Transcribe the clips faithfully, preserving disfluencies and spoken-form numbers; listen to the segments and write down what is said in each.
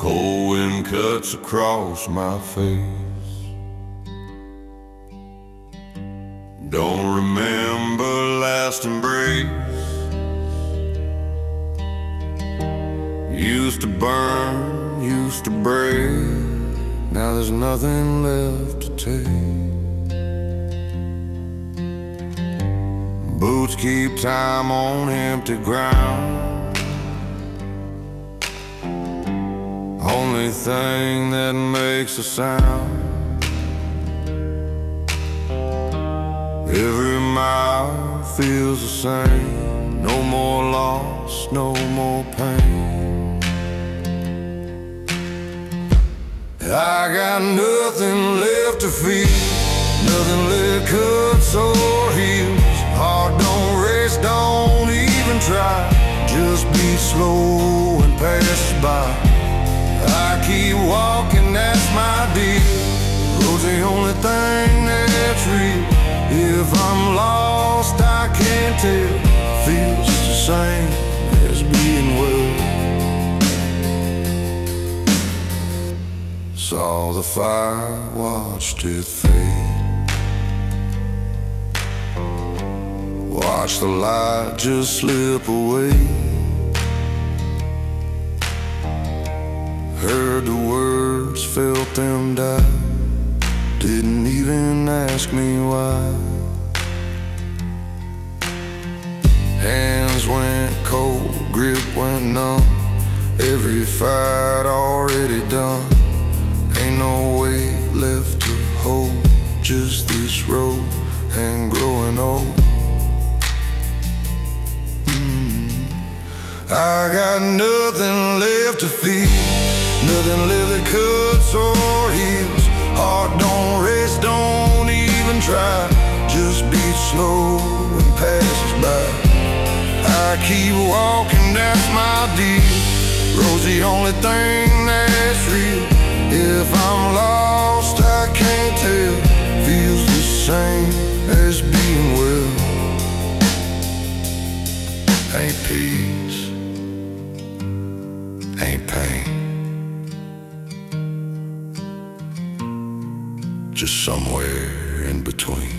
Cold wind cuts across my face. Don't remember last embrace. Used to burn, used to break. Now there's nothing left to take. Boots keep time on empty ground. Only thing that makes a sound. Every mile feels the same. No more loss, no more pain. I got nothing left to feel, nothing left cuts or heals. Heart don't race, don't even try. Just be slow and pass by. I keep walking, that's my deal. Road's the only thing that's real. If I'm lost, I can't tell. Feels just the same as being well. Saw the fire, watched it fade. Watched the light just slip away. Heard the words, felt them die. Didn't even ask me why. Hands went cold, grip went numb. Every fight already done. Ain't no weight left to hold. Just this road and growing old. mm. I got nothing left to feel, nothing left that cuts or heals. Heart don't race, don't even try. Just beat slow and passes by. I keep walking, that's my deal. Road's the only thing that's real. If I'm lost, I can't tell. Feels the same as being well. Ain't peace, ain't pain, just somewhere in between.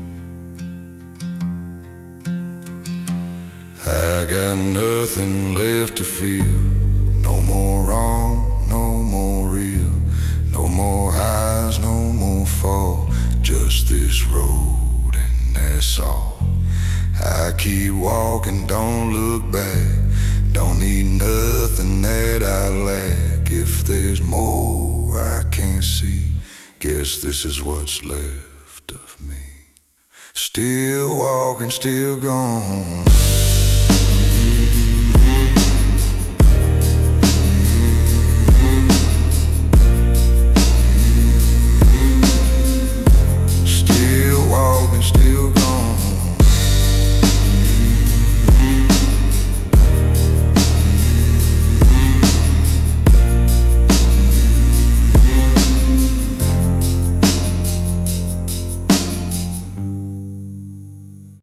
I got nothing left to feel. No more wrong, no more real. No more highs, no more fall. Just this road and that's all. I keep walking, don't look back. Don't need nothing that I lack. If there's more I can't see, guess this is what's left of me. Still walking, still gone.